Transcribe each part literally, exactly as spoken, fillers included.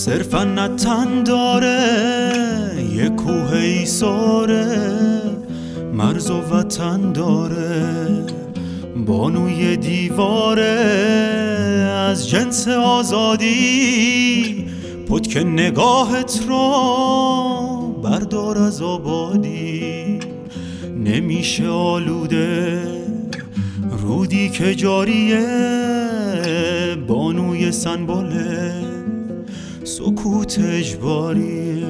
صرفا نه تن داره یه کوه ایثاره، مرز و وطن داره بانوی دیواره، از جنس آزادی پتک نگاهت رو بردار از آبادی. نمیشه آلوده رودی که جاریه، بانوی سنباله سکوت اجباریه.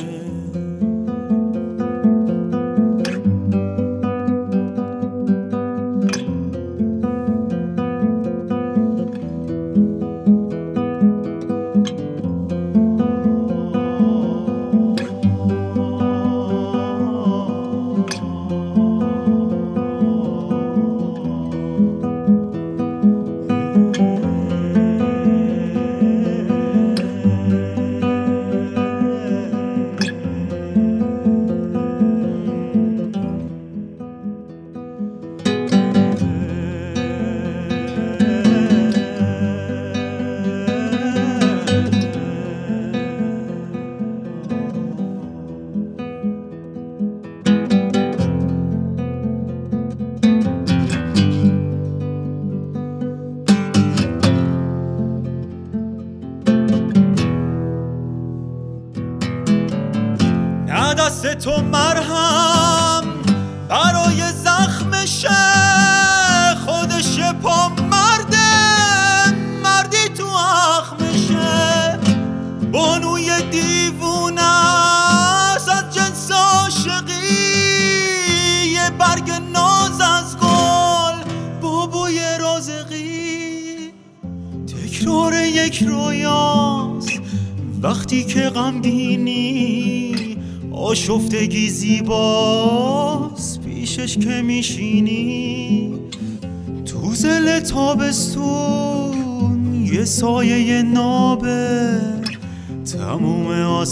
دست تو مرهم برای زخمشه، خودش پا مرده مردی تو اخمشه. بانوی دیوونه است از جنس عاشقی، یه برگ ناز از گل با بوی رازقی. تکرار یک رویاست وقتی که غمگینی، آشفتگی زیباست پیشش که میشینی. تو زل تابستون یه سایه نابه، تموم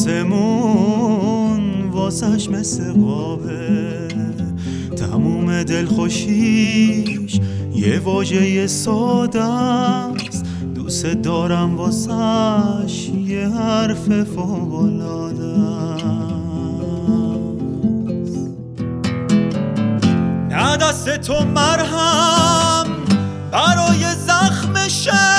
آسمون واسش مثل قابه. تموم دلخوشیش یه واژه ساده است، دوست دارم واسش یه حرف فوق‌العاده است. نه دست تو مرهم برای زخمشه،